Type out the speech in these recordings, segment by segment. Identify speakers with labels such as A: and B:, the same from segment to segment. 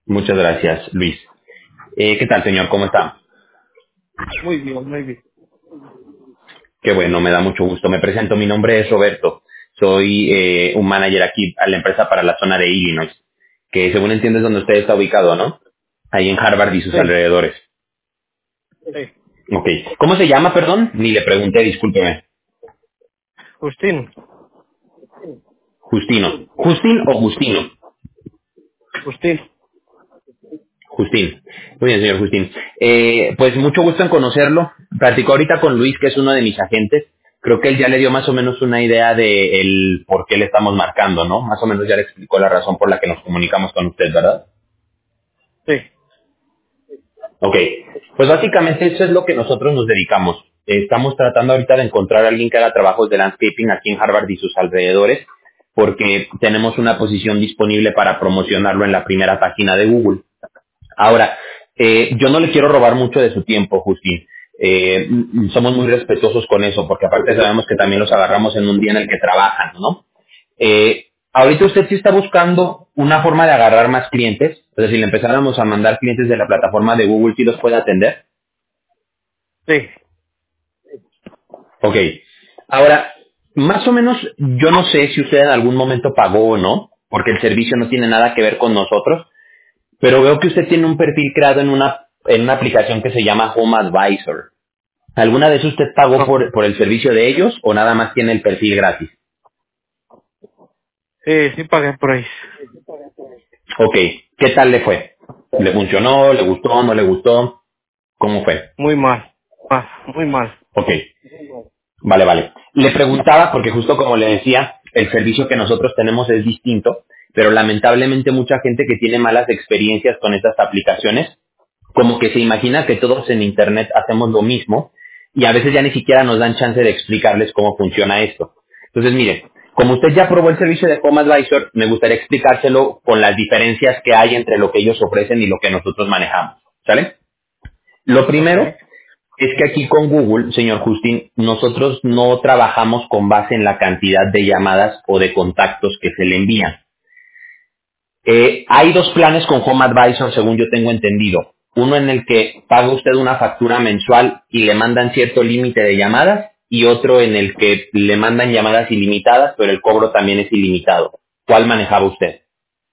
A: Muchas gracias, Luis. ¿Qué tal, señor? ¿Cómo está?
B: Muy bien, muy bien.
A: Qué bueno, me da mucho gusto. Me presento, mi nombre es Roberto. Soy un manager aquí a la empresa para la zona de Illinois, que según entiendo es donde usted está ubicado, ¿no? Ahí en Harvard y sus
B: Sí,
A: alrededores.
B: sí.
A: Ok. ¿Cómo se llama, perdón? Ni le pregunté, discúlpeme.
B: Justín,
A: Justino. ¿Justin o Justino?
B: Justín.
A: Justín. Muy bien, señor Justín. Pues mucho gusto en conocerlo. Platicó ahorita con Luis, que es uno de mis agentes. Creo que él ya le dio más o menos una idea de el por qué le estamos marcando, ¿no? Más o menos ya le explicó la razón por la que nos comunicamos con usted, ¿verdad?
B: Sí,
A: Ok. Pues básicamente eso es lo que nosotros nos dedicamos. Estamos tratando ahorita de encontrar a alguien que haga trabajos de landscaping aquí en Harvard y sus alrededores, porque tenemos una posición disponible para promocionarlo en la primera página de Google. Ahora, yo no le quiero robar mucho de su tiempo, Justin. Somos muy respetuosos con eso, porque aparte sabemos que también los agarramos en un día en el que trabajan, ¿no? Ahorita usted sí está buscando una forma de agarrar más clientes. O sea, si le empezáramos a mandar clientes de la plataforma de Google, ¿sí los puede atender?
B: sí.
A: Ok. Ahora, más o menos, yo no sé si usted en algún momento pagó o no, porque el servicio no tiene nada que ver con nosotros, pero veo que usted tiene un perfil creado en una aplicación que se llama Home Advisor. ¿Alguna vez usted pagó
B: No.
A: por el servicio de ellos o nada más tiene el perfil gratis?
B: Sí, sí pagué por ahí.
A: Ok, ¿qué tal le fue? ¿Le funcionó? ¿Le gustó? ¿No le gustó? ¿Cómo fue?
B: Muy mal. Muy mal.
A: Ok, vale, vale. Le preguntaba porque justo como le decía, el servicio que nosotros tenemos es distinto, pero lamentablemente mucha gente que tiene malas experiencias con estas aplicaciones, como que se imagina que todos en Internet hacemos lo mismo y a veces ya ni siquiera nos dan chance de explicarles cómo funciona esto. Entonces, mire, como usted ya probó el servicio de Home Advisor, me gustaría explicárselo con las diferencias que hay entre lo que ellos ofrecen y lo que nosotros manejamos. ¿Sale? Lo
B: Ok.
A: primero es que aquí con Google, señor Justin, nosotros no trabajamos con base en la cantidad de llamadas o de contactos que se le envían. Hay dos planes con Home Advisor, según yo tengo entendido. Uno en el que paga usted una factura mensual y le mandan cierto límite de llamadas, y otro en el que le mandan llamadas ilimitadas, pero el cobro también es ilimitado. ¿Cuál manejaba usted?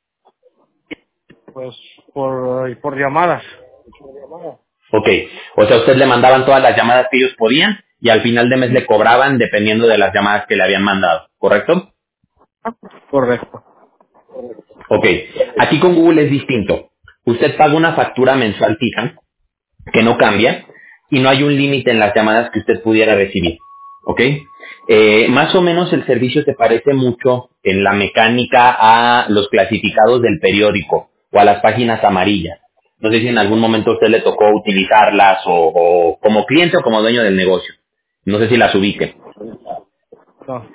B: Pues por llamadas.
A: Ok, o sea, usted le mandaban todas las llamadas que ellos podían y al final de mes le cobraban dependiendo de las llamadas que le habían mandado, ¿correcto?
B: Correcto.
A: Ok, aquí con Google es distinto. Usted paga una factura mensual fija que no cambia y no hay un límite en las llamadas que usted pudiera recibir. ¿Ok? Más o menos el servicio se parece mucho en la mecánica a los clasificados del periódico o a las páginas amarillas. No sé si en algún momento a usted le tocó utilizarlas o como cliente o como dueño del negocio. No sé si las ubique.
B: No.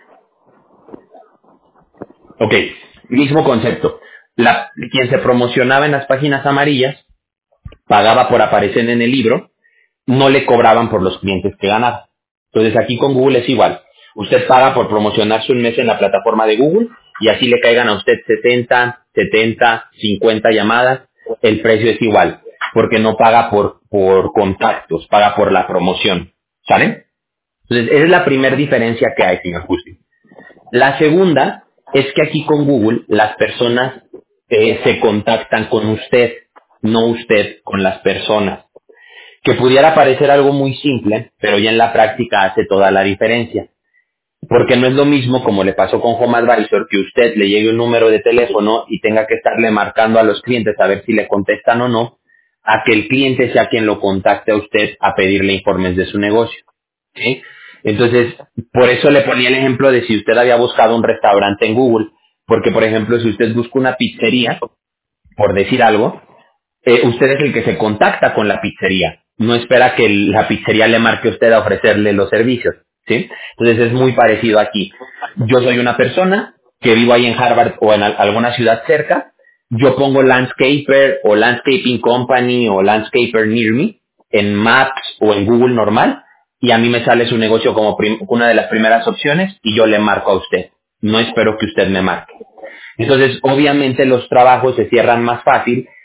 A: Ok, mismo concepto. Quien se promocionaba en las páginas amarillas pagaba por aparecer en el libro, no le cobraban por los clientes que ganaba. Entonces aquí con Google es igual. Usted paga por promocionarse un mes en la plataforma de Google y así le caigan a usted 60, 70, 50 llamadas. El precio es igual, porque no paga por contactos, paga por la promoción. ¿Sale? Entonces esa es la primera diferencia que hay, señor Justi. La segunda es que aquí con Google las personas se contactan con usted, no usted con las personas, que pudiera parecer algo muy simple, pero ya en la práctica hace toda la diferencia. Porque no es lo mismo como le pasó con Home Advisor, que usted le llegue un número de teléfono y tenga que estarle marcando a los clientes a ver si le contestan o no, a que el cliente sea quien lo contacte a usted a pedirle informes de su negocio. ¿Sí? Entonces, por eso le ponía el ejemplo de si usted había buscado un restaurante en Google, porque por ejemplo, si usted busca una pizzería, por decir algo, usted es el que se contacta con la pizzería, no espera que la pizzería le marque a usted a ofrecerle los servicios, ¿sí? Entonces es muy parecido aquí. Yo soy una persona que vivo ahí en Harvard o en alguna ciudad cerca, yo pongo landscaper o landscaping company o landscaper near me en Maps o en Google normal y a mí me sale su negocio como una de las primeras opciones y yo le marco a usted. No espero que usted me marque. Entonces, obviamente los trabajos se cierran más fácil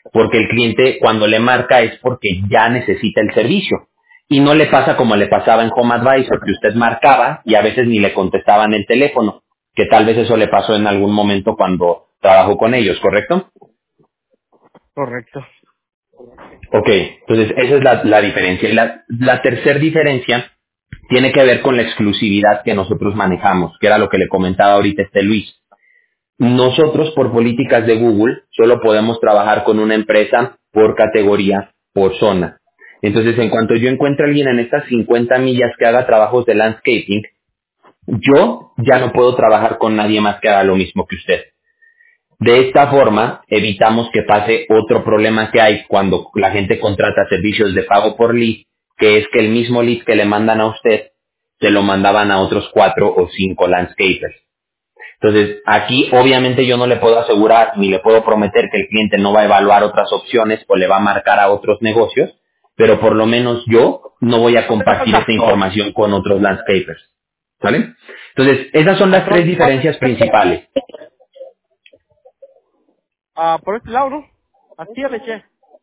A: porque el cliente cuando le marca es porque ya necesita el servicio. Y no le pasa como le pasaba en Home Advisor, que usted marcaba y a veces ni le contestaban el teléfono, que tal vez eso le pasó en algún momento cuando trabajó con ellos, ¿correcto?
B: Correcto.
A: Ok, entonces esa es la diferencia. Y la tercera diferencia tiene que ver con la exclusividad que nosotros manejamos, que era lo que le comentaba ahorita Luis. Nosotros, por políticas de Google, solo podemos trabajar con una empresa por categoría, por zona. Entonces, en cuanto yo encuentre a alguien en estas 50 millas que haga trabajos de landscaping, yo ya no puedo trabajar con nadie más que haga lo mismo que usted. De esta forma, evitamos que pase otro problema que hay cuando la gente contrata servicios de pago por lead, que es que el mismo lead que le mandan a usted, se lo mandaban a otros 4 o 5 landscapers. Entonces, aquí obviamente yo no le puedo asegurar ni le puedo prometer que el cliente no va a evaluar otras opciones o le va a marcar a otros negocios, pero por lo menos yo no voy a compartir esta información con otros landscapers. ¿Sale? Entonces, esas son las tres
B: Patrón,
A: diferencias principales.
B: por este lado, ¿no? Aquí ya le eché.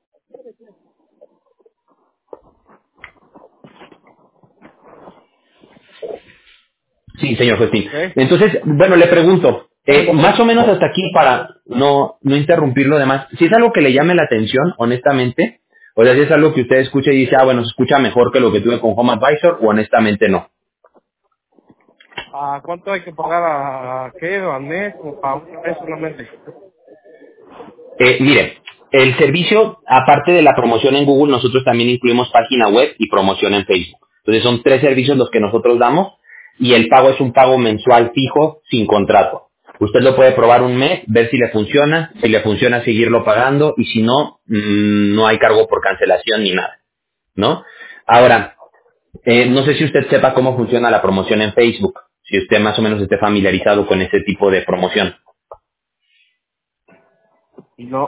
A: Sí, señor Justín.
B: Ok.
A: Entonces, bueno, le pregunto, más o menos hasta aquí para no interrumpir lo demás, si es algo que le llame la atención, honestamente, o sea, si es algo que usted escucha y dice, bueno, se escucha mejor que lo que tuve con Home Advisor, o honestamente no.
B: ¿Cuánto hay que pagar a qué? ¿Al mes o para un mes solamente?
A: Mire, el servicio, aparte de la promoción en Google, nosotros también incluimos página web y promoción en Facebook. Entonces son 3 servicios los que nosotros damos y el pago es un pago mensual fijo sin contrato. Usted lo puede probar un mes, ver si le funciona seguirlo pagando y si no, no hay cargo por cancelación ni nada, ¿no? Ahora, no sé si usted sepa cómo funciona la promoción en Facebook, si usted más o menos esté familiarizado con ese tipo de promoción.
B: No.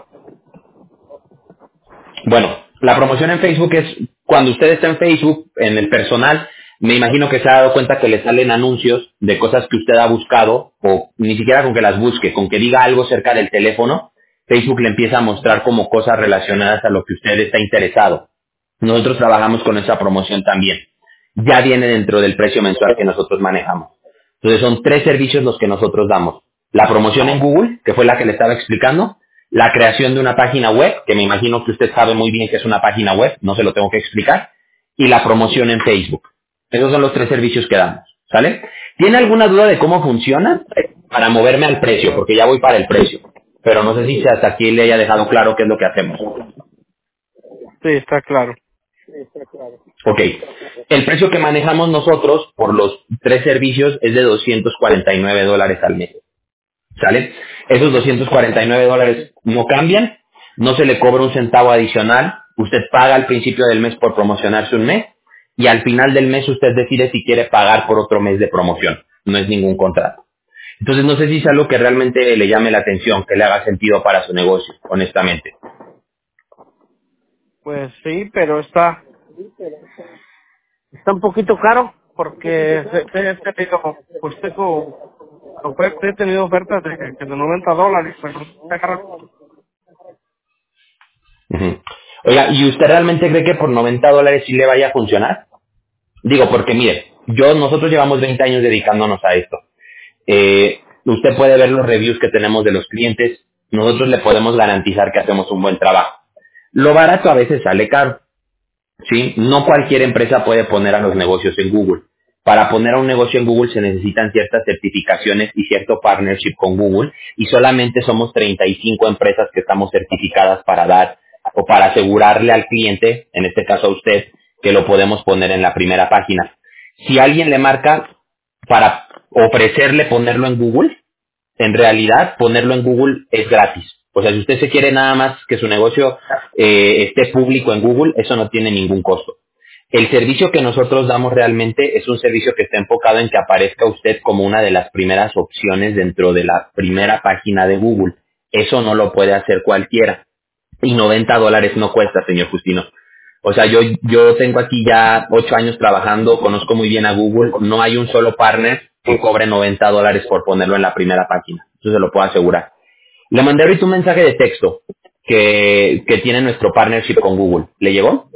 A: Bueno, la promoción en Facebook es cuando usted está en Facebook, en el personal, me imagino que se ha dado cuenta que le salen anuncios de cosas que usted ha buscado, o ni siquiera con que las busque, con que diga algo cerca del teléfono, Facebook le empieza a mostrar como cosas relacionadas a lo que usted está interesado. Nosotros trabajamos con esa promoción también. Ya viene dentro del precio mensual que nosotros manejamos. Entonces son 3 servicios los que nosotros damos. La promoción en Google, que fue la que le estaba explicando, la creación de una página web, que me imagino que usted sabe muy bien que es una página web, no se lo tengo que explicar, y la promoción en Facebook. Esos son los 3 servicios que damos, ¿sale? ¿Tiene alguna duda de cómo funciona? Para moverme al precio, porque ya voy para el precio. Pero no sé si hasta aquí le haya dejado claro qué es lo que hacemos.
B: Sí, está claro.
A: Ok. El precio que manejamos nosotros por los 3 servicios es de $249 al mes. ¿Sale? Esos $249 no cambian, no se le cobra un centavo adicional, usted paga al principio del mes por promocionarse un mes y al final del mes usted decide si quiere pagar por otro mes de promoción. No es ningún contrato. Entonces no sé si es algo que realmente le llame la atención, que le haga sentido para su negocio, honestamente.
B: Pues sí, pero está un poquito caro porque he tenido, pues he tenido ofertas de $90, pero está caro.
A: Ujú. Oiga, ¿y usted realmente cree que por $90 sí le vaya a funcionar? Digo, porque mire, nosotros llevamos 20 años dedicándonos a esto. Usted puede ver los reviews que tenemos de los clientes. Nosotros le podemos garantizar que hacemos un buen trabajo. Lo barato a veces sale caro, ¿sí? No cualquier empresa puede poner a los negocios en Google. Para poner a un negocio en Google se necesitan ciertas certificaciones y cierto partnership con Google y solamente somos 35 empresas que estamos certificadas para dar o para asegurarle al cliente, en este caso a usted, que lo podemos poner en la primera página. Si alguien le marca para ofrecerle ponerlo en Google, en realidad ponerlo en Google es gratis. O sea, si usted se quiere nada más que su negocio esté público en Google, eso no tiene ningún costo. El servicio que nosotros damos realmente es un servicio que está enfocado en que aparezca usted como una de las primeras opciones dentro de la primera página de Google. Eso no lo puede hacer cualquiera. Y $90 no cuesta, señor Justino. O sea, yo tengo aquí ya 8 años trabajando, conozco muy bien a Google, no hay un solo partner que cobre $90 por ponerlo en la primera página. Eso se lo puedo asegurar. Le mandé ahorita un mensaje de texto. que tiene nuestro partnership con Google. ¿Le llegó?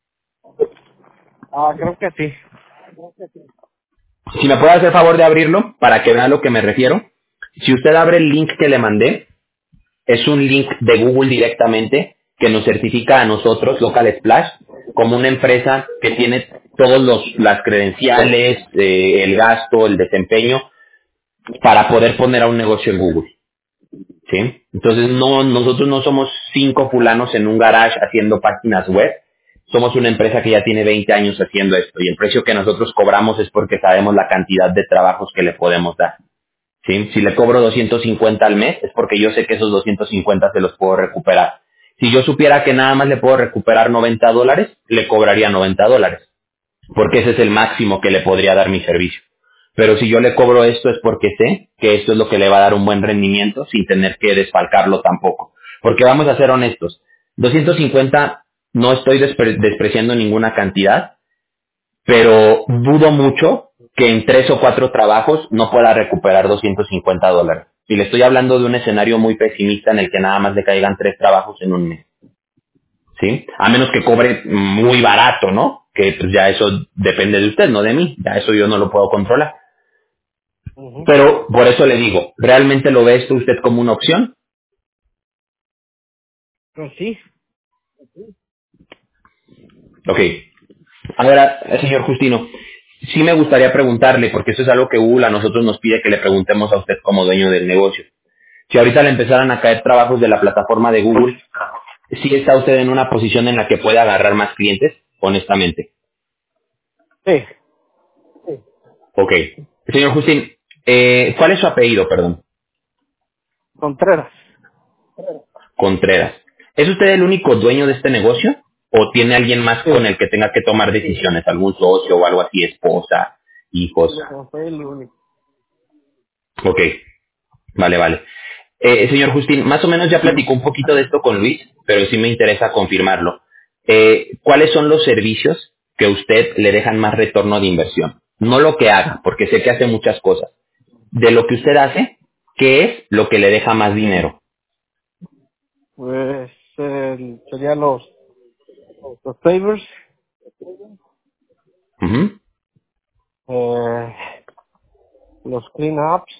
B: Creo que sí.
A: Si me puede hacer favor de abrirlo para que vea a lo que me refiero. Si usted abre el link que le mandé, es un link de Google directamente que nos certifica a nosotros, Local Splash, como una empresa que tiene todos las credenciales, el gasto, el desempeño para poder poner a un negocio en Google. ¿Sí? Entonces nosotros no somos 5 fulanos en un garage haciendo páginas web. Somos una empresa que ya tiene 20 años haciendo esto y el precio que nosotros cobramos es porque sabemos la cantidad de trabajos que le podemos dar. ¿Sí? Si le cobro 250 al mes es porque yo sé que esos 250 se los puedo recuperar. Si yo supiera que nada más le puedo recuperar $90, le cobraría $90, porque ese es el máximo que le podría dar mi servicio. Pero si yo le cobro esto es porque sé que esto es lo que le va a dar un buen rendimiento sin tener que desfalcarlo tampoco. Porque vamos a ser honestos, 250 no estoy despreciando ninguna cantidad, pero dudo mucho que en 3 o 4 trabajos no pueda recuperar $250. Y le estoy hablando de un escenario muy pesimista en el que nada más le caigan 3 trabajos en un mes. ¿Sí? A menos que cobre muy barato, ¿no? Que pues ya eso depende de usted, no de mí. Ya eso yo no lo puedo controlar.
B: Ujú.
A: Pero por eso le digo, ¿realmente lo ve esto usted como una opción?
B: Pues sí.
A: Ok. Ahora, señor Justino, sí me gustaría preguntarle, porque eso es algo que Google a nosotros nos pide que le preguntemos a usted como dueño del negocio. Si ahorita le empezaran a caer trabajos de la plataforma de Google, ¿sí está usted en una posición en la que pueda agarrar más clientes? Honestamente.
B: Sí.
A: Ok. Señor Justin, ¿cuál es su apellido, perdón?
B: Contreras.
A: Contreras. ¿Es usted el único dueño de este negocio? ¿O tiene alguien más
B: Sí.
A: con el que tenga que tomar decisiones? ¿Algún socio o algo así? ¿Esposa? ¿Hijos?
B: No, soy el único.
A: Ok. Vale, vale. Señor Justin, más o menos ya platicó un poquito de esto con Luis, pero sí me interesa confirmarlo. ¿Cuáles son los servicios que a usted le dejan más retorno de inversión? No lo que haga, porque sé que hace muchas cosas. De lo que usted hace, ¿qué es lo que le deja más dinero?
B: Pues serían los favors,
A: Ujú.
B: eh, los clean-ups,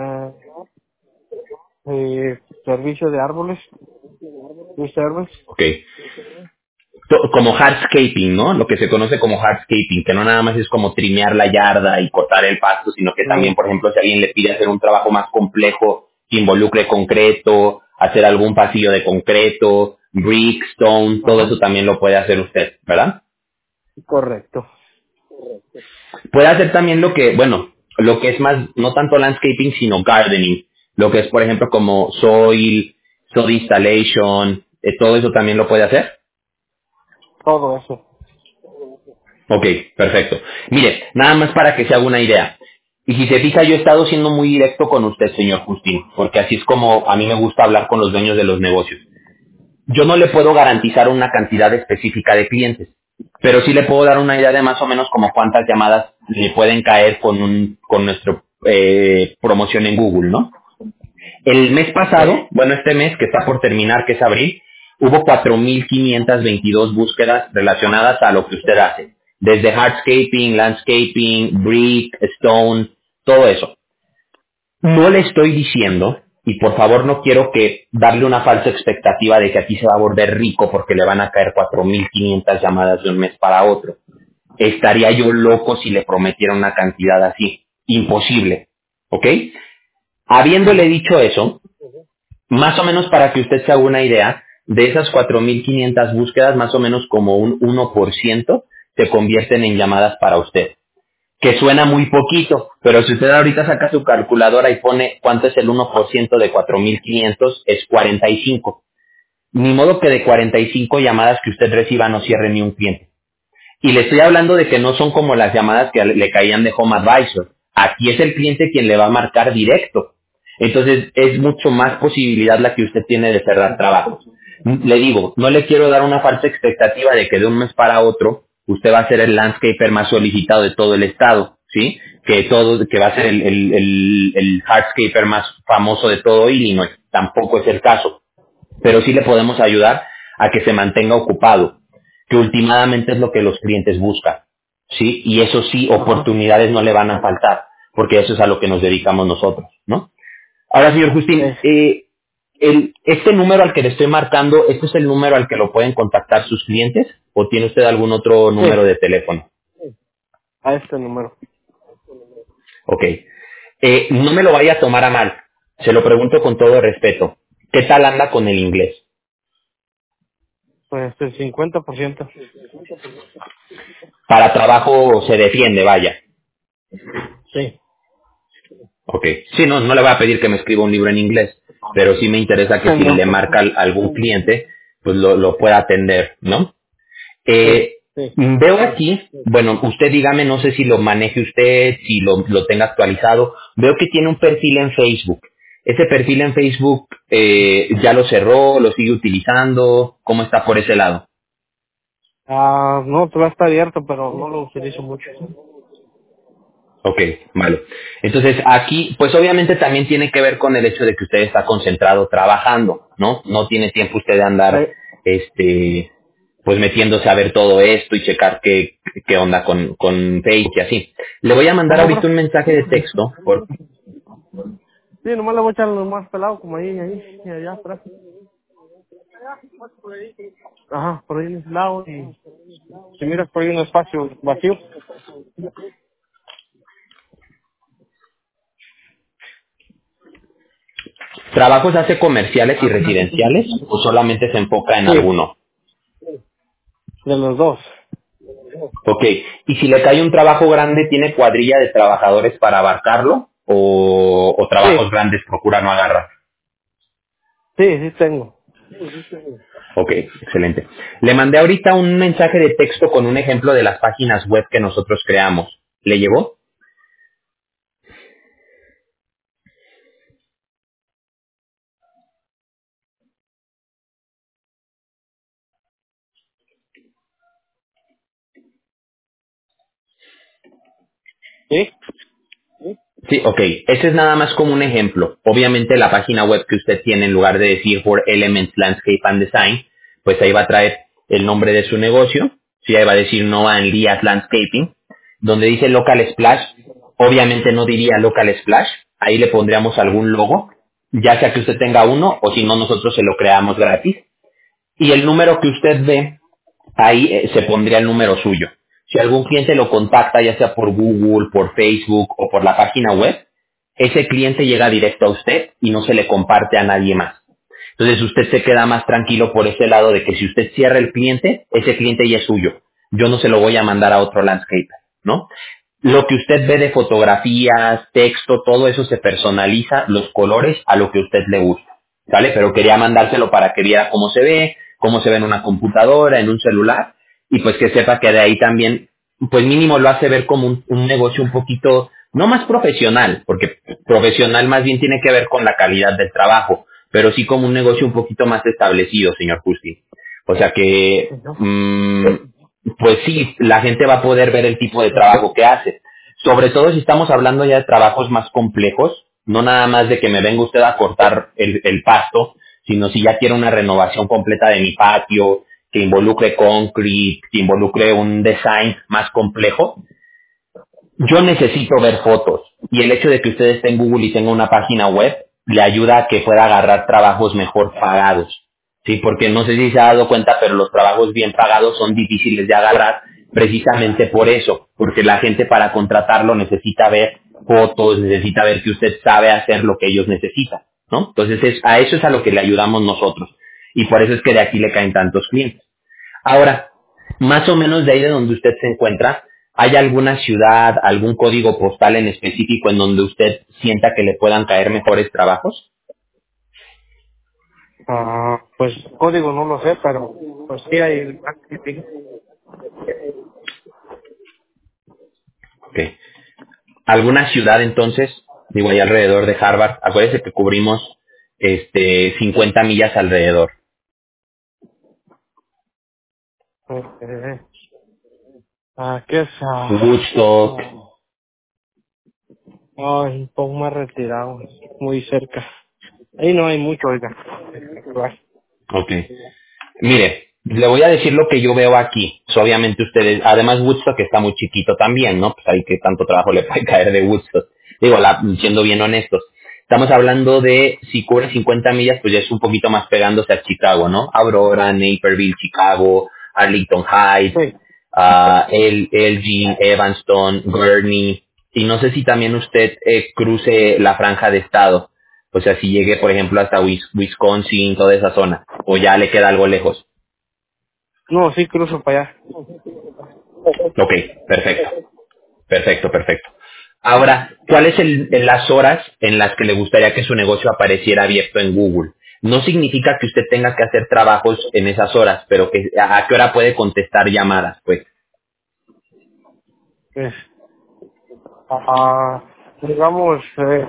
B: servicio de árboles, tree service.
A: Ok. Como hardscaping, ¿no? Lo que se conoce como hardscaping, que no nada más es como trimear la yarda y cortar el pasto, sino que también, por ejemplo, si alguien le pide hacer un trabajo más complejo, que involucre concreto, hacer algún pasillo de concreto, brick, stone, todo
B: Ajá.
A: eso también lo puede hacer usted, ¿verdad?
B: Correcto.
A: Puede hacer también lo que, bueno, lo que es más, no tanto landscaping, sino gardening, lo que es, por ejemplo, como soil installation, todo eso también lo puede hacer.
B: Todo eso.
A: Ok, perfecto. Mire, nada más para que se haga una idea. Y si se fija, yo he estado siendo muy directo con usted, señor Justín, porque así es como a mí me gusta hablar con los dueños de los negocios. Yo no le puedo garantizar una cantidad específica de clientes, pero sí le puedo dar una idea de más o menos como cuántas llamadas le pueden caer con nuestra promoción en Google, ¿no? El mes
B: Ok.
A: pasado, bueno, este mes que está por terminar, que es abril, hubo 4.522 búsquedas relacionadas a lo que usted hace. Desde hardscaping, landscaping, brick, stone, todo eso. No le estoy diciendo, y por favor no quiero que darle una falsa expectativa de que aquí se va a volver rico porque le van a caer 4.500 llamadas de un mes para otro. Estaría yo loco si le prometiera una cantidad así. Imposible. ¿Ok? Habiéndole dicho eso, más o menos para que usted se haga una idea, de esas 4.500 búsquedas, más o menos como un 1% se convierten en llamadas para usted. Que suena muy poquito, pero si usted ahorita saca su calculadora y pone cuánto es el 1% de 4.500, es 45. Ni modo que de 45 llamadas que usted reciba no cierre ni un cliente. Y le estoy hablando de que no son como las llamadas que le caían de Home Advisor. Aquí es el cliente quien le va a marcar directo. Entonces es mucho más posibilidad la que usted tiene de cerrar trabajos. Le digo, no le quiero dar una falsa expectativa de que de un mes para otro usted va a ser el landscaper más solicitado de todo el estado, ¿sí? Que va a ser el hardscaper más famoso de todo Illinois. Tampoco es el caso. pero sí le podemos ayudar a que se mantenga ocupado, que últimamente es lo que los clientes buscan, ¿sí? Y eso sí,
B: Ajá.
A: oportunidades no le van a faltar, porque eso es a lo que nos dedicamos nosotros, ¿no? Ahora, señor
B: Sí.
A: Justín, este número al que le estoy marcando, ¿este es el número al que lo pueden contactar sus clientes? ¿O tiene usted algún otro
B: Sí.
A: número de teléfono?
B: A este número.
A: Ok. No me lo vaya a tomar a mal. Se lo pregunto con todo respeto. ¿Qué tal anda con el inglés?
B: Pues el 50%.
A: Para trabajo se defiende, vaya.
B: Sí.
A: Ok. Sí, no, no le voy a pedir que me escriba un libro en inglés, pero sí me interesa que si
B: No.
A: le marca algún cliente, pues lo pueda atender, ¿no?
B: Sí.
A: Eh,
B: Sí.
A: veo aquí, bueno, usted dígame, no sé si lo maneje usted, si lo tenga actualizado. Veo que tiene un perfil en Facebook. ¿Ese perfil en Facebook ya lo cerró, lo sigue utilizando? ¿Cómo está por ese lado?
B: No, todavía está abierto, pero no lo utilizo mucho.
A: Ok, vale. Entonces aquí, pues obviamente también tiene que ver con el hecho de que usted está concentrado trabajando, ¿no? No tiene tiempo usted de andar,
B: Sí.
A: pues metiéndose a ver todo esto y checar qué onda con Facebook y así. Le voy a mandar
B: ¿Cómo,
A: ahorita
B: bro?
A: un mensaje de texto.
B: Sí, nomás le voy a echar lo más pelado, como ahí, y allá atrás. Ajá, por ahí en ese lado, y si miras por ahí un espacio vacío.
A: ¿Trabajos hace comerciales y residenciales o solamente se enfoca en
B: Sí,
A: alguno?
B: de los dos.
A: Ok, y si le cae un trabajo grande, ¿tiene cuadrilla de trabajadores para abarcarlo o
B: Sí,
A: trabajos grandes procura no agarrar?
B: sí tengo.
A: Ok, excelente. Le mandé ahorita un mensaje de texto con un ejemplo de las páginas web que nosotros creamos. ¿Le llegó?
B: Sí.
A: Sí, ok. Ese es nada más como un ejemplo. Obviamente la página web que usted tiene, en lugar de decir For Elements Landscape and Design, pues ahí va a traer el nombre de su negocio. Sí, ahí va a decir Noah and Lias Landscaping. Donde dice Local Splash, obviamente no diría Local Splash. Ahí le pondríamos algún logo, ya sea que usted tenga uno o si no nosotros se lo creamos gratis. Y el número que usted ve ahí se pondría el número suyo. Si algún cliente lo contacta, ya sea por Google, por Facebook o por la página web, ese cliente llega directo a usted y no se le comparte a nadie más. Entonces usted se queda más tranquilo por ese lado de que si usted cierra el cliente, ese cliente ya es suyo. Yo no se lo voy a mandar a otro landscaper, ¿no? Lo que usted ve de fotografías, texto, todo eso se personaliza, los colores, a lo que a usted le gusta, ¿sale? Pero quería mandárselo para que viera cómo se ve en una computadora, en un celular, y pues que sepa que de ahí también, pues mínimo lo hace ver como un negocio un poquito, no más profesional, porque profesional más bien tiene que ver con la calidad del trabajo, pero sí como un negocio un poquito más establecido, señor Justi. O sea que,
B: Ujú.
A: pues sí, la gente va a poder ver el tipo de trabajo que hace. Sobre todo si estamos hablando ya de trabajos más complejos, no nada más de que me venga usted a cortar el pasto, sino si ya quiere una renovación completa de mi patio, que involucre concrete, que involucre un design más complejo, yo necesito ver fotos y el hecho de que usted esté en Google y tenga una página web le ayuda a que pueda agarrar trabajos mejor pagados. Sí, porque no sé si se ha dado cuenta, pero los trabajos bien pagados son difíciles de agarrar precisamente por eso, porque la gente para contratarlo necesita ver fotos, necesita ver que usted sabe hacer lo que ellos necesitan, ¿no? Entonces a eso es a lo que le ayudamos nosotros y por eso es que de aquí le caen tantos clientes. Ahora, más o menos de ahí de donde usted se encuentra, ¿hay alguna ciudad, algún código postal en específico en donde usted sienta que le puedan caer mejores trabajos?
B: Pues código no lo sé, pero pues sí hay el marketing.
A: Ok. ¿Alguna ciudad entonces? Digo, ahí alrededor de Harvard. Acuérdese que cubrimos 50 millas alrededor.
B: Eh, ¿Qué es?
A: Woodstock.
B: Un poco más retirado, muy cerca. Ahí no hay mucho, oiga. Claro.
A: Ok. Mire, le voy a decir lo que yo veo aquí. Pues, obviamente ustedes, además Woodstock está muy chiquito también, ¿no? Pues ahí que tanto trabajo le puede caer de Woodstock. Digo, siendo bien honestos. Estamos hablando de, si cubre 50 millas, pues ya es un poquito más pegándose a Chicago, ¿no? Aurora, Naperville, Chicago, Arlington Heights,
B: Sí.
A: Elgin, Evanston, Gurney. Y no sé si también usted cruce la franja de estado. O sea, si llegue, por ejemplo, hasta Wisconsin, toda esa zona. O ya le queda algo lejos.
B: No, sí, cruzo para allá.
A: Ok, perfecto, perfecto, perfecto. Ahora, ¿cuáles las horas en las que le gustaría que su negocio apareciera abierto en Google? No significa que usted tenga que hacer trabajos en esas horas, pero que a qué hora puede contestar llamadas, pues.
B: Pues, digamos,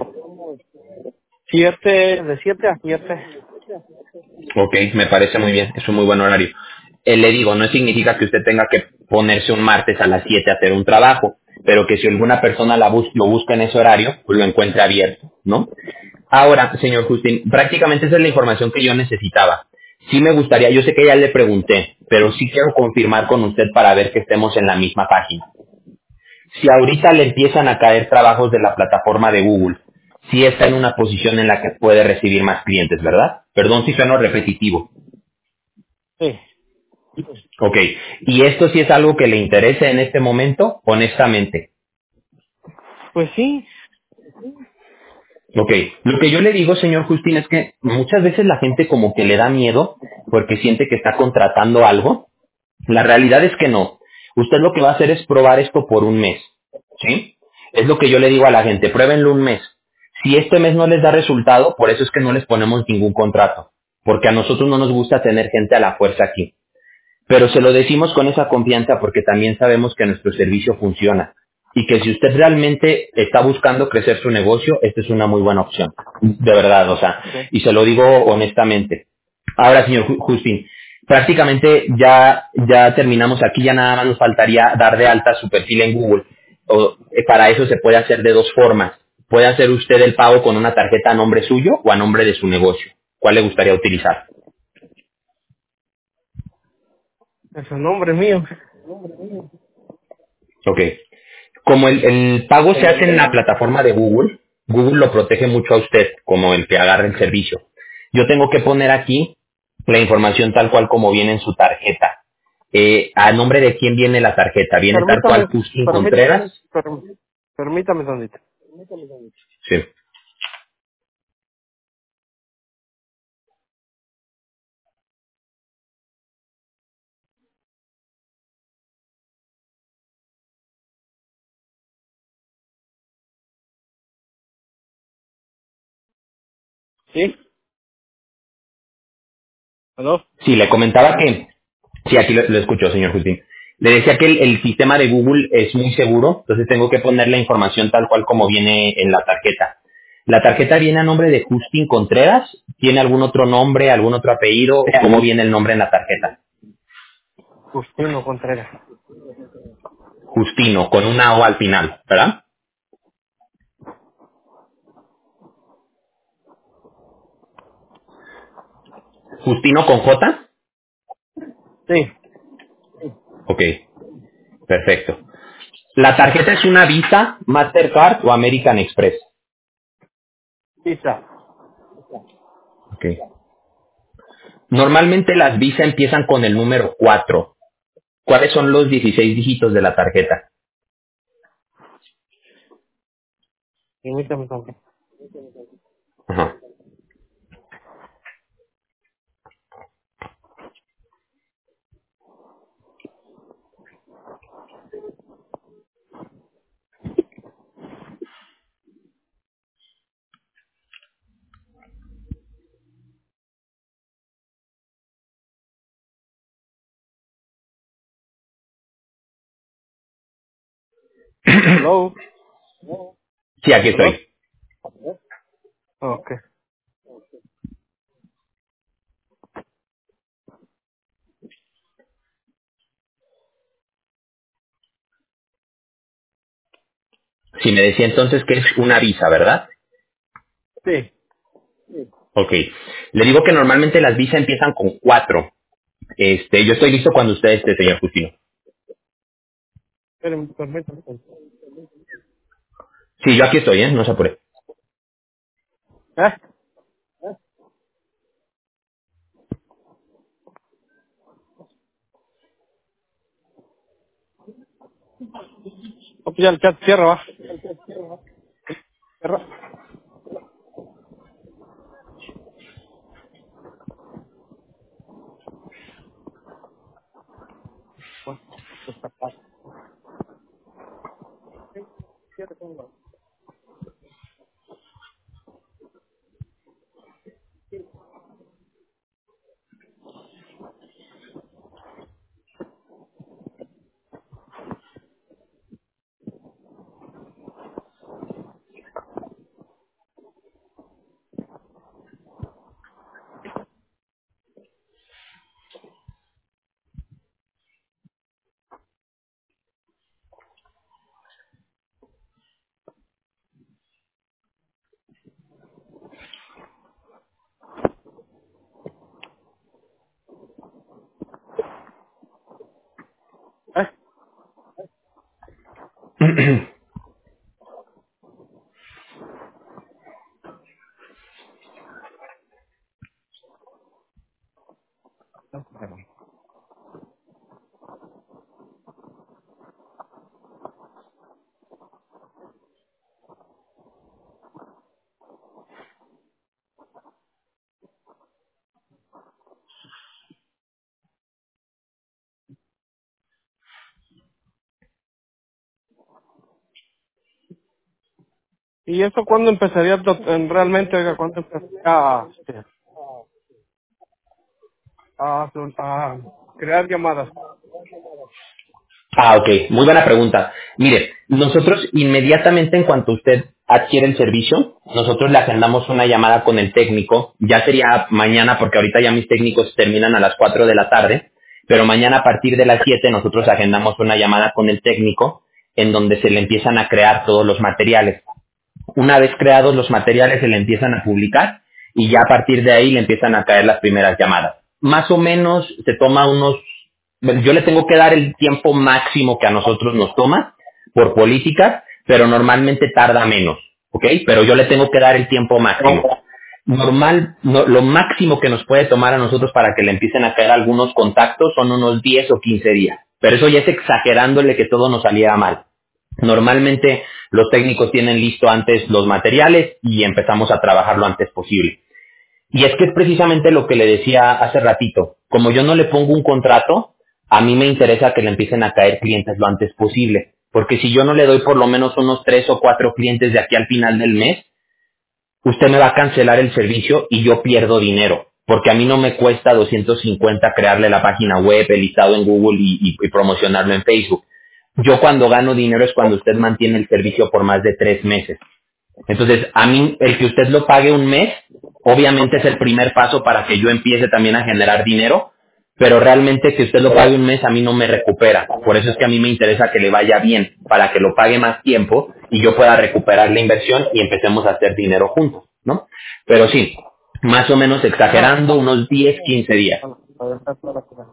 B: 7 de 7 a 7.
A: Ok, me parece muy bien, es un muy buen horario. Le digo, no significa que usted tenga que ponerse un martes a las 7 a hacer un trabajo, pero que si alguna persona lo busca en ese horario, pues lo encuentre abierto, ¿no? Ahora, señor Justin, prácticamente esa es la información que yo necesitaba. Sí me gustaría, yo sé que ya le pregunté, pero sí quiero confirmar con usted para ver que estemos en la misma página. Si ahorita le empiezan a caer trabajos de la plataforma de Google, sí está en una posición en la que puede recibir más clientes, ¿verdad? Perdón si sueno repetitivo.
B: Sí.
A: Ok. ¿Y esto sí es algo que le interese en este momento? Honestamente.
B: Pues sí.
A: Ok. Lo que yo le digo, señor Justin, es que muchas veces la gente como que le da miedo porque siente que está contratando algo. La realidad es que no. Usted lo que va a hacer es probar esto por un mes. ¿Sí? Es lo que yo le digo a la gente. Pruébenlo un mes. Si este mes no les da resultado, por eso es que no les ponemos ningún contrato. Porque a nosotros no nos gusta tener gente a la fuerza aquí. Pero se lo decimos con esa confianza porque también sabemos que nuestro servicio funciona. Y que si usted realmente está buscando crecer su negocio, esta es una muy buena opción. De verdad, o sea,
B: Ok.
A: y se lo digo honestamente. Ahora, señor Justin, prácticamente ya terminamos aquí, ya nada más nos faltaría dar de alta su perfil en Google. Para eso se puede hacer de dos formas. Puede hacer usted el pago con una tarjeta a nombre suyo o a nombre de su negocio. ¿Cuál le gustaría utilizar?
B: Es el nombre mío.
A: Ok. Como el pago se hace en la plataforma de Google, Google lo protege mucho a usted, como el que agarra el servicio. Yo tengo que poner aquí la información tal cual como viene en su tarjeta. ¿A nombre de quién viene la tarjeta? ¿Viene tal cual
B: Permítame,
A: Justin
B: permí-
A: Contreras?
B: permítame tantito.
A: Sí.
B: ¿Sí? ¿Aló?
A: Sí, le comentaba que, sí, aquí lo escucho, señor Justin. Le decía que el sistema de Google es muy seguro, entonces tengo que poner la información tal cual como viene en la tarjeta. ¿La tarjeta viene a nombre de Justin Contreras? ¿Tiene algún otro nombre, algún otro apellido? ¿Cómo viene el nombre en la tarjeta?
B: Justino Contreras.
A: Justino, con una O al final, ¿verdad? Justino con J.
B: Sí,
A: Ok, perfecto. ¿La tarjeta es una Visa, Mastercard o American Express?
B: Pisa.
A: Ok. Normalmente las Visa empiezan con el número 4. ¿Cuáles son los 16 dígitos de la tarjeta?
B: Permítame tantito.
A: Ajá.
B: ¿Aló?
A: Sí, aquí
B: ¿Aló?
A: estoy.
B: Ok.
A: Si me decía entonces que es una Visa, ¿verdad?
B: Sí.
A: Ok. Le digo que normalmente las visas empiezan con 4. Yo estoy listo cuando usted esté, señor Justino.
B: Espérenme, permítame.
A: Sí, yo aquí estoy, ¿eh? No se apure.
B: ¿Eh? Oh, pues ya el chat cierra, va. Cierra. Bueno, pues, capaz. ¿Eh? ¿Y eso cuándo empezaría realmente, oiga, cuándo empezaría a crear llamadas?
A: Ah, ok. Muy buena pregunta. Mire, nosotros inmediatamente en cuanto usted adquiere el servicio, nosotros le agendamos una llamada con el técnico. Ya sería mañana porque ahorita ya mis técnicos terminan a las 4 de la tarde, pero mañana a partir de las 7 nosotros agendamos una llamada con el técnico en donde se le empiezan a crear todos los materiales. Una vez creados los materiales se le empiezan a publicar y ya a partir de ahí le empiezan a caer las primeras llamadas. Más o menos se toma unos, bueno, yo le tengo que dar el tiempo máximo que a nosotros nos toma por políticas, pero normalmente tarda menos, ¿ok? Pero yo le tengo que dar el tiempo máximo. Lo máximo que nos puede tomar a nosotros para que le empiecen a caer algunos contactos son unos 10 o 15 días. Pero eso ya es exagerándole que todo nos saliera mal. Normalmente los técnicos tienen listo antes los materiales y empezamos a trabajar lo antes posible. Y es que es precisamente lo que le decía hace ratito. Como yo no le pongo un contrato, a mí me interesa que le empiecen a caer clientes lo antes posible. Porque si yo no le doy por lo menos unos 3 o 4 clientes de aquí al final del mes, usted me va a cancelar el servicio y yo pierdo dinero. Porque a mí no me cuesta 250 crearle la página web, el listado en Google y promocionarlo en Facebook. Yo cuando gano dinero es cuando usted mantiene el servicio por más de 3 meses. Entonces, a mí, el que usted lo pague un mes, obviamente es el primer paso para que yo empiece también a generar dinero, pero realmente que usted lo pague un mes a mí no me recupera. Por eso es que a mí me interesa que le vaya bien, para que lo pague más tiempo y yo pueda recuperar la inversión y empecemos a hacer dinero juntos, ¿no? Pero sí, más o menos
B: Ajá.
A: exagerando, unos 10, 15 días.
B: A ver, está toda la cosa.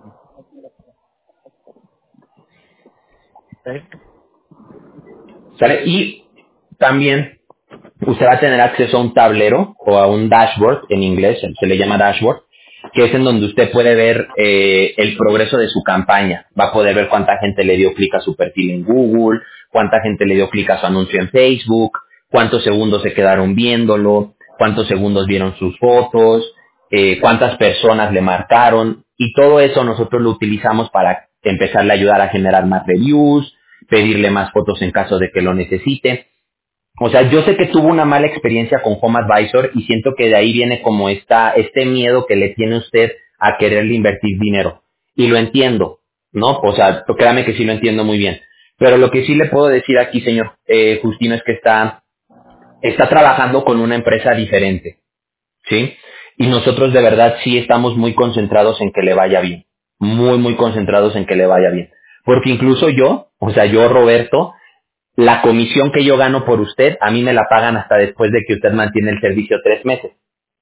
B: ¿Eh?
A: ¿Sale? Y también usted va a tener acceso a un tablero o a un dashboard, en inglés se le llama dashboard, que es en donde usted puede ver el progreso de su campaña. Va a poder ver cuánta gente le dio clic a su perfil en Google, cuánta gente le dio clic a su anuncio en Facebook, cuántos segundos se quedaron viéndolo, cuántos segundos vieron sus fotos, cuántas personas le marcaron, y todo eso nosotros lo utilizamos para empezarle a ayudar a generar más reviews, pedirle más fotos en caso de que lo necesite. O sea, yo sé que tuvo una mala experiencia con Home Advisor y siento que de ahí viene como este miedo que le tiene usted a quererle invertir dinero. Y lo entiendo, ¿no? O sea, créame que sí lo entiendo muy bien. Pero lo que sí le puedo decir aquí, señor Justino, es que está trabajando con una empresa diferente, ¿sí? Y nosotros de verdad sí estamos muy concentrados en que le vaya bien. Muy, muy concentrados en que le vaya bien. Porque incluso yo, o sea, yo, Roberto, la comisión que yo gano por usted, a mí me la pagan hasta después de que usted mantiene el servicio 3 meses.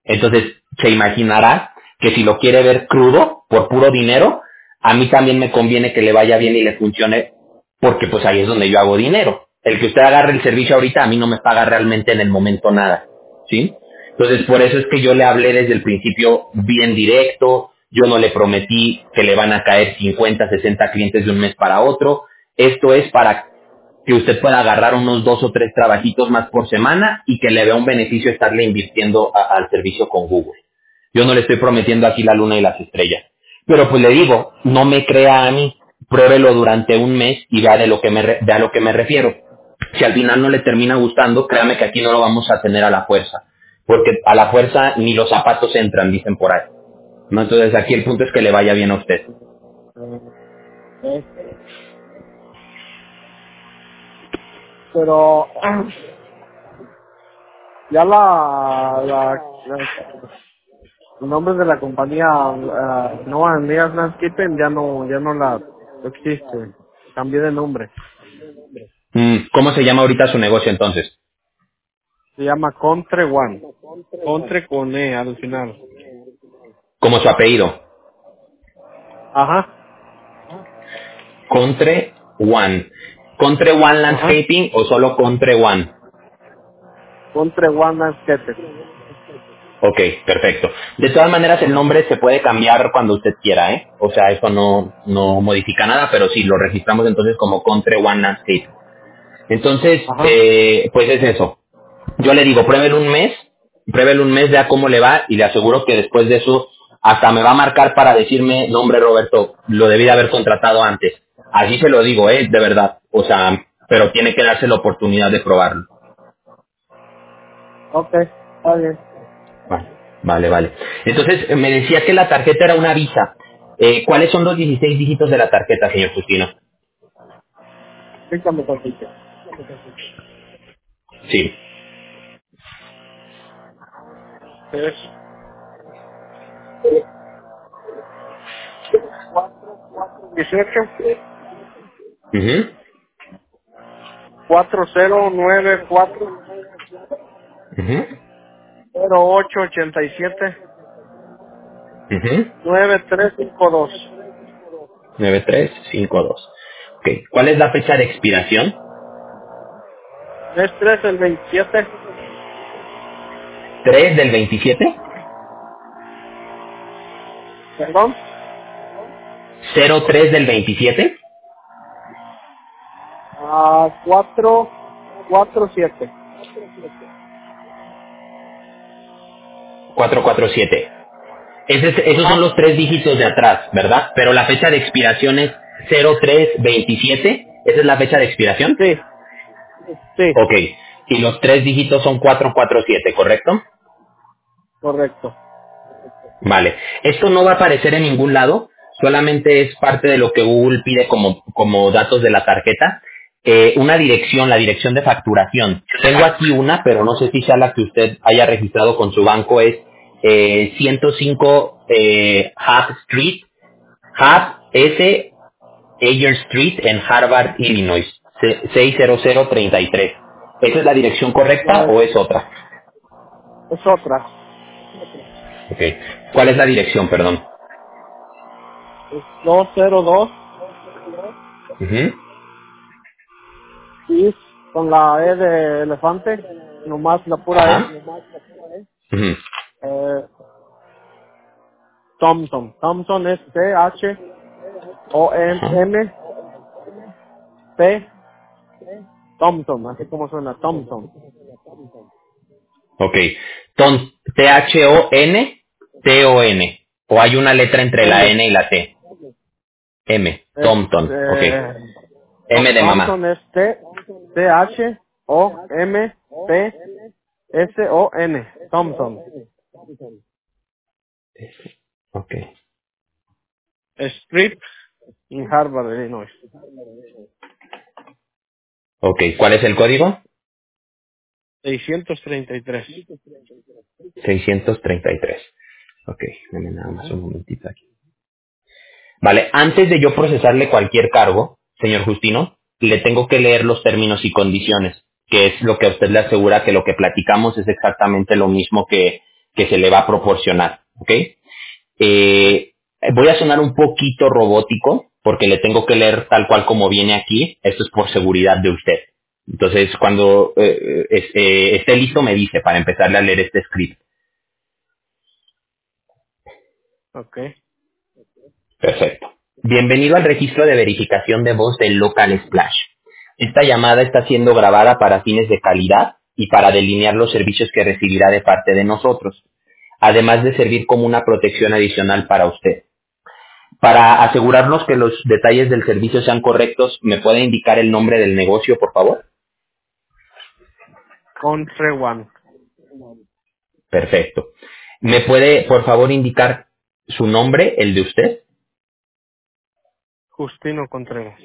A: Entonces, se imaginará que si lo quiere ver crudo, por puro dinero, a mí también me conviene que le vaya bien y le funcione, porque pues ahí es donde yo hago dinero. El que usted agarre el servicio ahorita, a mí no me paga realmente en el momento nada, ¿sí? Entonces, por eso es que yo le hablé desde el principio bien directo, yo no le prometí que le van a caer 50, 60 clientes de un mes para otro. Esto es para que usted pueda agarrar unos 2 o 3 trabajitos más por semana y que le vea un beneficio estarle invirtiendo al servicio con Google. Yo no le estoy prometiendo aquí la luna y las estrellas. Pero pues le digo, no me crea a mí, pruébelo durante un mes y vea vea a lo que me refiero. Si al final no le termina gustando, créame que aquí no lo vamos a tener a la fuerza. Porque a la fuerza ni los zapatos entran, dicen por ahí. ¿No? Entonces aquí el punto es que le vaya bien a usted.
B: Eh, Pero ya el nombre de la compañía no Andreas Landscapen ya no la no existe. Cambié de nombre.
A: ¿Cómo se llama ahorita su negocio entonces?
B: Se llama Contre One. Contre con E al final.
A: Como su apellido.
B: Ajá,
A: Contre One. ¿Contre One
B: ajá.
A: Landscaping o solo Contre One?
B: Contre One Landscapen.
A: Ok, perfecto. De todas maneras, el nombre se puede cambiar cuando usted quiera, ¿eh? O sea, eso no modifica nada, pero sí, lo registramos entonces como Contre One Landscaping. Entonces,
B: Ajá.
A: pues es eso. Yo le digo, pruébelo un mes, vea cómo le va y le aseguro que después de eso hasta me va a marcar para decirme, no hombre Roberto, lo debí de haber contratado antes. Así se lo digo, de verdad. O sea, pero tiene que darse la oportunidad de probarlo.
B: Ok, está bien.
A: Vale, vale, vale. Entonces, me decía que la tarjeta era una Visa. ¿Cuáles son los 16 dígitos de la tarjeta, señor Justino?
B: Fíjame tantito.
A: Sí.
B: Es 18
A: Ujú,
B: 4094
A: ujú,
B: 0887
A: ujú.
B: 9352.
A: 9352. Ok. ¿Cuál es la fecha de expiración?
B: Es 3 el 27.
A: 3 del 27.
B: Perdón.
A: 03 del 27.
B: 447.
A: 447. Esos son
B: Ajá.
A: los 3 dígitos de atrás, ¿verdad? Pero la fecha de expiración es 0327. ¿Esa es la fecha de expiración?
B: Sí, sí,
A: Ok. Y los 3 dígitos son 447, ¿correcto?
B: correcto.
A: Vale. Esto no va a aparecer en ningún lado, solamente es parte de lo que Google pide como datos de la tarjeta. Una dirección, la dirección de facturación. Tengo aquí una, pero no sé si sea la que usted haya registrado con su banco, es 105 Hub Street, Hub S. Ayer Street en Harvard, Illinois, 60033. ¿Esa es la dirección correcta
B: No,
A: o es otra?
B: es otra.
A: Ok. ¿Cuál es la dirección, perdón?
B: Es 202
A: Ujú.
B: y con la E de elefante, nomás la pura E.
A: Ajá. Ujú.
B: Eh, Thompson. Thompson es
A: Ajá.
B: Thompson. Thompson, así como suena, Thompson.
A: Ok. T-H-O-N-T-O-N. O hay una letra entre la
B: M.
A: N y la T. M.
B: Es,
A: Thompson. Ok. M de mamá.
B: Thompson es Thompson. Thompson.
A: Ok.
B: Street en Harvard, Illinois.
A: Ok. ¿Cuál es el código?
B: 633.
A: 633. Ok. Deme nada más un momentito aquí. Vale, antes de yo procesarle cualquier cargo, señor Justino, le tengo que leer los términos y condiciones, que es lo que a usted le asegura que lo que platicamos es exactamente lo mismo que que se le va a proporcionar, ¿ok? Voy a sonar un poquito robótico porque le tengo que leer tal cual como viene aquí. Esto es por seguridad de usted. Entonces, cuando esté listo, me dice para empezarle a leer este script.
B: Ok.
A: Perfecto. Bienvenido al registro de verificación de voz del Local Splash. Esta llamada está siendo grabada para fines de calidad y para delinear los servicios que recibirá de parte de nosotros, además de servir como una protección adicional para usted. Para asegurarnos que los detalles del servicio sean correctos, ¿me puede indicar el nombre del negocio, por favor?
B: Country One.
A: Perfecto. ¿Me puede, por favor, indicar su nombre, el de usted?
B: Justino Contreras.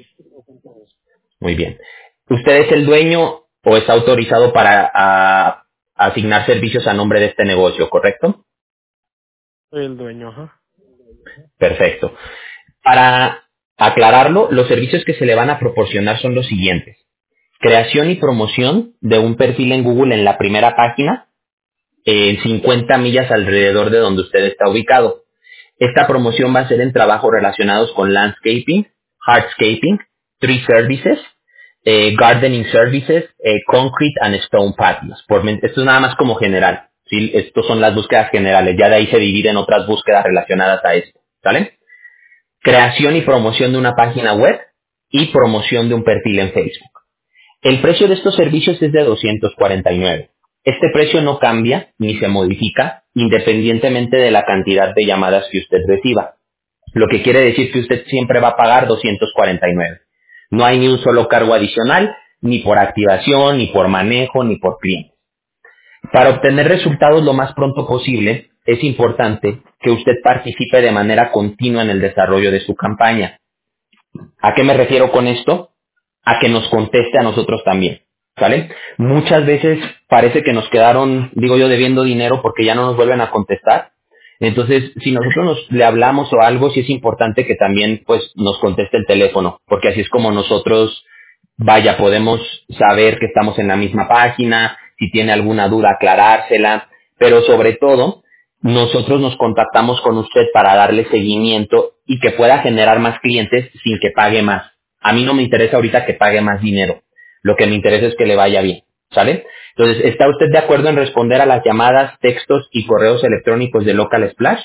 A: Muy bien. ¿Usted es el dueño o está autorizado para asignar servicios a nombre de este negocio, correcto?
B: Soy el dueño, ajá.
A: Perfecto. Para aclararlo, los servicios que se le van a proporcionar son los siguientes. Creación y promoción de un perfil en Google en la primera página, en 50 millas alrededor de donde usted está ubicado. Esta promoción va a ser en trabajos relacionados con landscaping, hardscaping, tree services, gardening services, concrete and stone patios. Esto es nada más como general. ¿Sí? Estos son las búsquedas generales. Ya de ahí se dividen otras búsquedas relacionadas a esto. ¿Sale? Creación y promoción de una página web y promoción de un perfil en Facebook. El precio de estos servicios es de 249. Este precio no cambia ni se modifica independientemente de la cantidad de llamadas que usted reciba. Lo que quiere decir que usted siempre va a pagar 249. No hay ni un solo cargo adicional, ni por activación, ni por manejo, ni por cliente. Para obtener resultados lo más pronto posible, es importante que usted participe de manera continua en el desarrollo de su campaña. ¿A qué me refiero con esto? A que nos conteste a nosotros también, ¿sale? Muchas veces parece que nos quedaron, digo yo, debiendo dinero porque ya no nos vuelven a contestar. Entonces, si nosotros le hablamos o algo, sí es importante que también, pues, nos conteste el teléfono, porque así es como nosotros, vaya, podemos saber que estamos en la misma página, si tiene alguna duda, aclarársela, pero sobre todo, nosotros nos contactamos con usted para darle seguimiento y que pueda generar más clientes sin que pague más. A mí no me interesa ahorita que pague más dinero. Lo que me interesa es que le vaya bien. ¿Sale? Entonces, ¿está usted de acuerdo en responder a las llamadas, textos y correos electrónicos de Local Splash?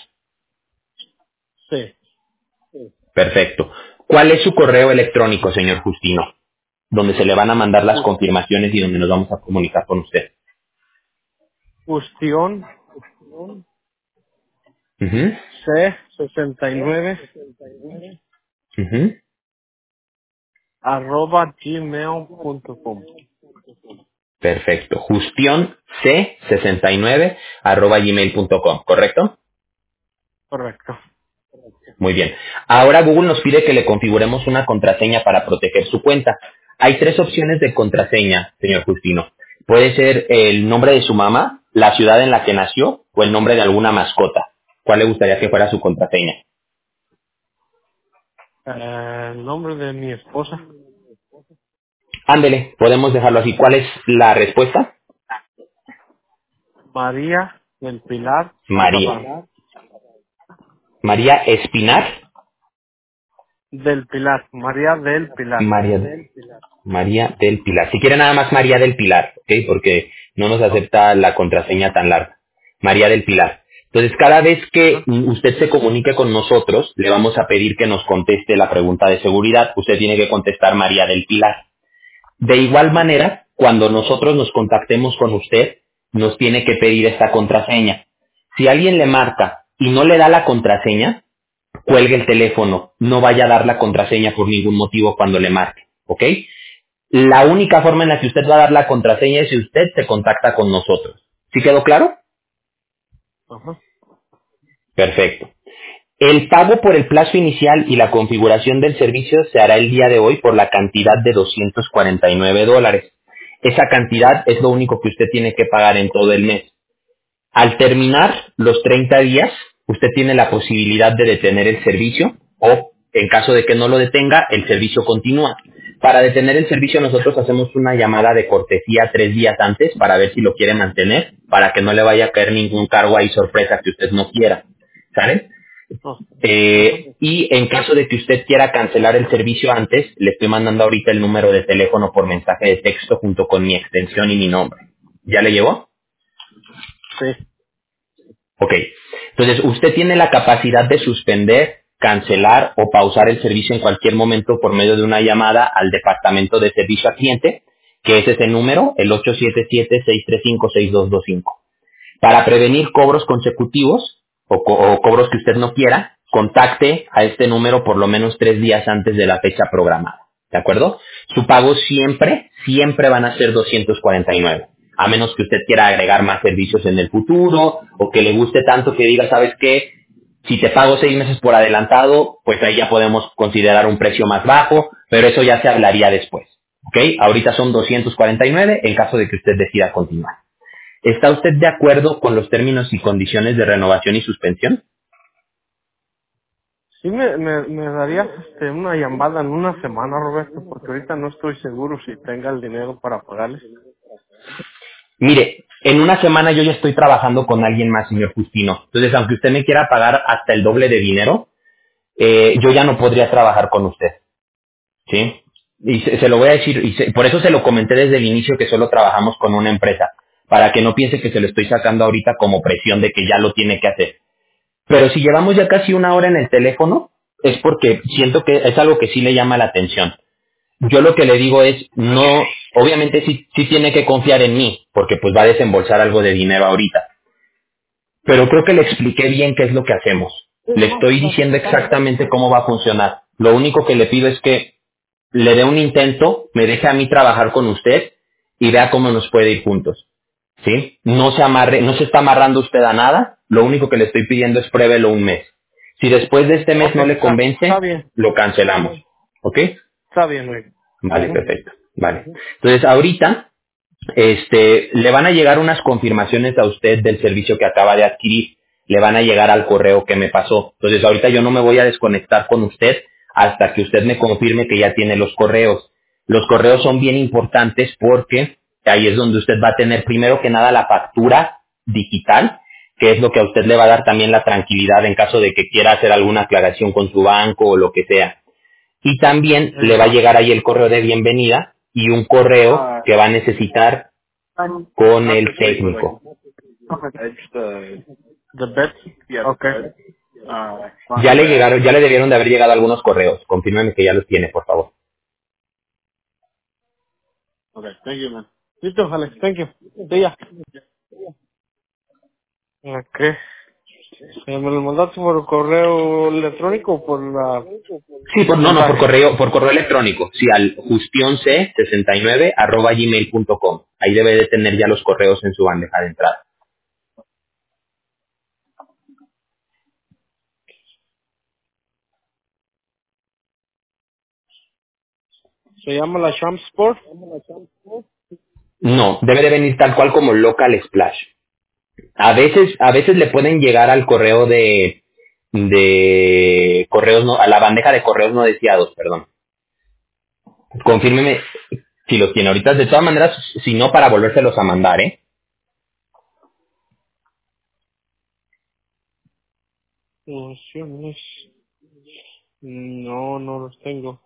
B: Sí.
A: Perfecto. ¿Cuál es su correo electrónico, señor Justino? Donde se le van a mandar las
B: Jus-
A: confirmaciones y donde nos vamos a comunicar con usted.
B: Justion
A: Ujú,
B: C69
A: ujú.
B: @gmail.com.
A: Perfecto. Justion C69 @gmail.com, ¿correcto?
B: Correcto.
A: Muy bien. Ahora Google nos pide que le configuremos una contraseña para proteger su cuenta. Hay tres opciones de contraseña, señor Justino. Puede ser el nombre de su mamá, la ciudad en la que nació o el nombre de alguna mascota. ¿Cuál le gustaría que fuera su contraseña?
B: El nombre de mi esposa,
A: Ándele, podemos dejarlo así. ¿Cuál es la respuesta?
B: María del Pilar Chaparral.
A: María. María Espinar.
B: Del Pilar, María del Pilar.
A: María, María del Pilar. Si quiere nada más María del Pilar, ¿ok? Porque no nos
B: Oh,
A: acepta la contraseña tan larga. María del Pilar. Entonces, cada vez que
B: ajá,
A: usted se comunique con nosotros, le vamos a pedir que nos conteste la pregunta de seguridad. Usted tiene que contestar María del Pilar. De igual manera, cuando nosotros nos contactemos con usted, nos tiene que pedir esta contraseña. Si alguien le marca y no le da la contraseña, cuelgue el teléfono. No vaya a dar la contraseña por ningún motivo cuando le marque, ¿ok? La única forma en la que usted va a dar la contraseña es si usted se contacta con nosotros. ¿Sí quedó claro?
B: ajá.
A: Perfecto. El pago por el plazo inicial y la configuración del servicio se hará el día de hoy por la cantidad de $249. Esa cantidad es lo único que usted tiene que pagar en todo el mes. Al terminar los 30 días, usted tiene la posibilidad de detener el servicio o, en caso de que no lo detenga, el servicio continúa. Para detener el servicio nosotros hacemos una llamada de cortesía 3 días antes para ver si lo quiere mantener, para que no le vaya a caer ningún cargo ahí sorpresa que usted no quiera, ¿sale?
B: Oh,
A: Y en caso de que usted quiera cancelar el servicio antes, le estoy mandando ahorita el número de teléfono por mensaje de texto junto con mi extensión y mi nombre. ¿Ya le llegó?
B: sí.
A: Ok. Entonces, usted tiene la capacidad de suspender, cancelar o pausar el servicio en cualquier momento por medio de una llamada al departamento de servicio al cliente, que es ese número, el 877-635-6225. Para prevenir cobros consecutivos o cobros que usted no quiera, contacte a este número por lo menos 3 días antes de la fecha programada. ¿De acuerdo? Su pago siempre van a ser 249. A menos que usted quiera agregar más servicios en el futuro o que le guste tanto que diga, ¿sabes qué? Si te pago 6 meses por adelantado, pues ahí ya podemos considerar un precio más bajo, pero eso ya se hablaría después. ¿Ok? Ahorita son 249 en caso de que usted decida continuar. ¿Está usted de acuerdo con los términos y condiciones de renovación y suspensión?
B: Sí, me darías una llamada en una semana, Roberto, porque ahorita no estoy seguro si tenga el dinero para pagarles.
A: Mire, en una semana yo ya estoy trabajando con alguien más, señor Justino. Entonces, aunque usted me quiera pagar hasta el doble de dinero, yo ya no podría trabajar con usted. ¿Sí? Y se lo voy a decir, por eso se lo comenté desde el inicio que solo trabajamos con una empresa, para que no piense que se lo estoy sacando ahorita como presión de que ya lo tiene que hacer. Pero si llevamos ya casi una hora en el teléfono, es porque siento que es algo que sí le llama la atención. Yo lo que le digo es, no, obviamente sí tiene que confiar en mí, porque pues va a desembolsar algo de dinero ahorita. Pero creo que le expliqué bien qué es lo que hacemos. Le estoy diciendo exactamente cómo va a funcionar. Lo único que le pido es que le dé un intento, me deje a mí trabajar con usted y vea cómo nos puede ir juntos. ¿Sí? No se amarre, no se está amarrando usted a nada. Lo único que le estoy pidiendo es pruébelo un mes. Si después de este mes
B: Ok,
A: no le
B: está
A: convence,
B: bien,
A: lo cancelamos. ¿Ok?
B: está bien, güey.
A: Vale,
B: Ujú.
A: perfecto. Vale. Entonces, ahorita, le van a llegar unas confirmaciones a usted del servicio que acaba de adquirir. Le van a llegar al correo que me pasó. Entonces, ahorita yo no me voy a desconectar con usted hasta que usted me confirme que ya tiene los correos. Los correos son bien importantes porque ahí es donde usted va a tener primero que nada la factura digital, que es lo que a usted le va a dar también la tranquilidad en caso de que quiera hacer alguna aclaración con su banco o lo que sea. Y también le va a llegar ahí el correo de bienvenida y un correo que va a necesitar con el técnico.
B: The bet? Ok.
A: Ya le llegaron, ya le debieron de haber llegado algunos correos. Confírmeme que ya los tiene, por favor.
B: Listo, Alex, thank you. Sí, ya. Ok. ¿Me lo mandaste por correo electrónico o por la
A: Sí, no,
B: mensaje?
A: por correo electrónico. Sí, al justionc69@gmail.com. Ahí debe de tener ya los correos en su bandeja de entrada.
B: Se llama la Champ Sport.
A: No, debe de venir tal cual como Local Splash. A veces le pueden llegar al correo de correos no, a la bandeja de correos no deseados, perdón. Confírmeme si los tiene ahorita. De todas maneras, si no, para volvérselos a mandar, ¿eh?
B: Opciones. No, no los tengo.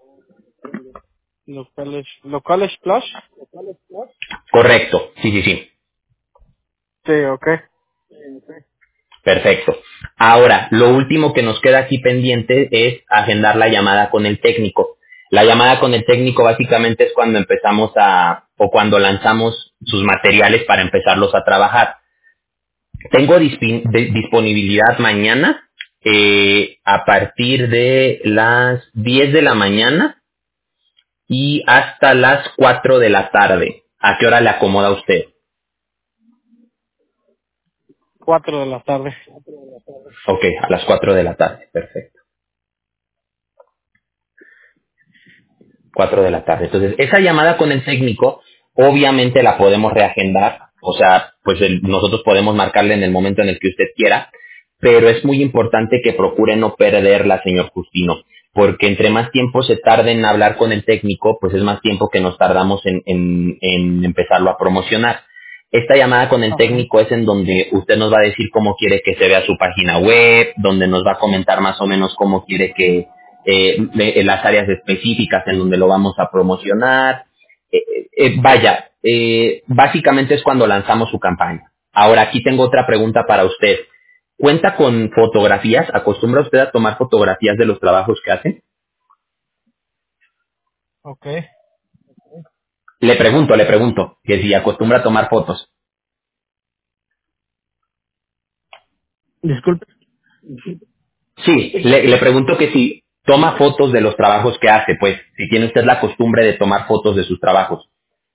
B: Locales Splash.
A: Correcto. Sí, sí, sí.
B: Sí, ok.
A: Perfecto. Ahora, lo último que nos queda aquí pendiente es agendar la llamada con el técnico. La llamada con el técnico básicamente es cuando empezamos o cuando lanzamos sus materiales para empezarlos a trabajar. Tengo disponibilidad mañana a partir de las 10 de la mañana y hasta las 4 de la tarde. ¿A qué hora le acomoda a usted?
B: 4 de la tarde.
A: Ok, a las 4 de la tarde, perfecto. 4 de la tarde. Entonces, esa llamada con el técnico, obviamente la podemos reagendar, o sea, pues nosotros podemos marcarle en el momento en el que usted quiera, pero es muy importante que procure no perderla, señor Justino, porque entre más tiempo se tarde en hablar con el técnico, pues es más tiempo que nos tardamos en empezarlo a promocionar. Esta llamada con el
B: Ajá.
A: técnico es en donde usted nos va a decir cómo quiere que se vea su página web, donde nos va a comentar más o menos cómo quiere que las áreas específicas en donde lo vamos a promocionar. Básicamente es cuando lanzamos su campaña. Ahora, aquí tengo otra pregunta para usted. ¿Cuenta con fotografías? ¿Acostumbra usted a tomar fotografías de los trabajos que hace?
B: Ok.
A: Le pregunto, que si acostumbra a tomar fotos.
B: Disculpe.
A: Sí, le pregunto que si toma fotos de los trabajos que hace, pues, si tiene usted la costumbre de tomar fotos de sus trabajos.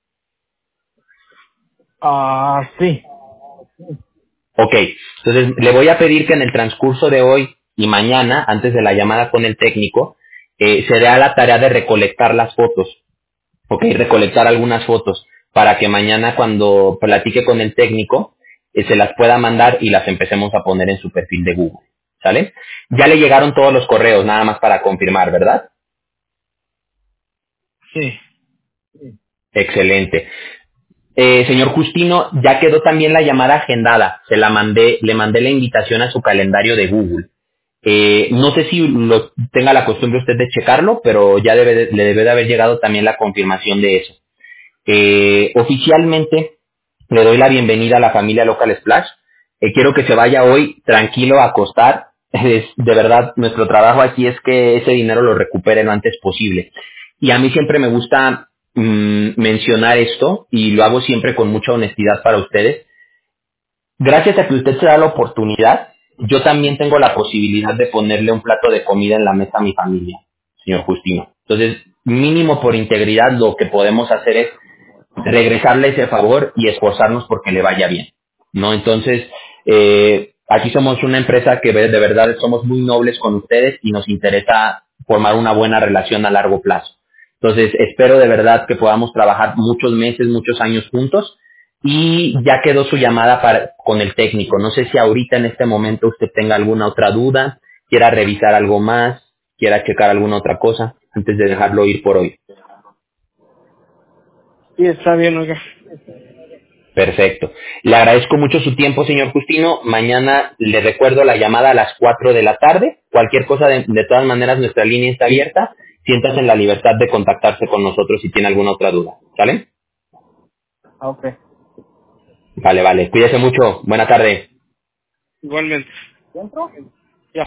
B: Ah, sí.
A: Ok, entonces le voy a pedir que en el transcurso de hoy y mañana, antes de la llamada con el técnico, se dé a la tarea de recolectar las fotos. Ok, recolectar algunas fotos para que mañana cuando platique con el técnico se las pueda mandar y las empecemos a poner en su perfil de Google. ¿Sale? Ya le llegaron todos los correos, nada más para confirmar, ¿verdad?
B: Sí.
A: Excelente. Señor Justino, ya quedó también la llamada agendada. Le mandé la invitación a su calendario de Google. No sé si tenga la costumbre usted de checarlo, pero ya le debe de haber llegado también la confirmación de eso. Oficialmente le doy la bienvenida a la familia Local Splash. Quiero que se vaya hoy tranquilo a acostar. De verdad, nuestro trabajo aquí es que ese dinero lo recupere lo antes posible. Y a mí siempre me gusta mencionar esto y lo hago siempre con mucha honestidad para ustedes. Gracias a que usted se da la oportunidad, yo también tengo la posibilidad de ponerle un plato de comida en la mesa a mi familia, señor Justino. Entonces, mínimo por integridad, lo que podemos hacer es regresarle ese favor y esforzarnos porque le vaya bien, ¿no? Entonces, aquí somos una empresa que de verdad somos muy nobles con ustedes y nos interesa formar una buena relación a largo plazo. Entonces, espero de verdad que podamos trabajar muchos meses, muchos años juntos y ya quedó su llamada con el técnico. No sé si ahorita en este momento usted tenga alguna otra duda, quiera revisar algo más, quiera checar alguna otra cosa antes de dejarlo ir por hoy.
B: Sí, está bien, oiga.
A: Perfecto. Le agradezco mucho su tiempo, señor Justino. Mañana le recuerdo la llamada a las 4 de la tarde. Cualquier cosa, de todas maneras, nuestra línea está abierta. Siéntase en la libertad de contactarse con nosotros si tiene alguna otra duda. ¿Sale?
B: Ah, ok.
A: Vale, vale. Cuídese mucho. Buena tarde.
B: Igualmente. ¿Dentro?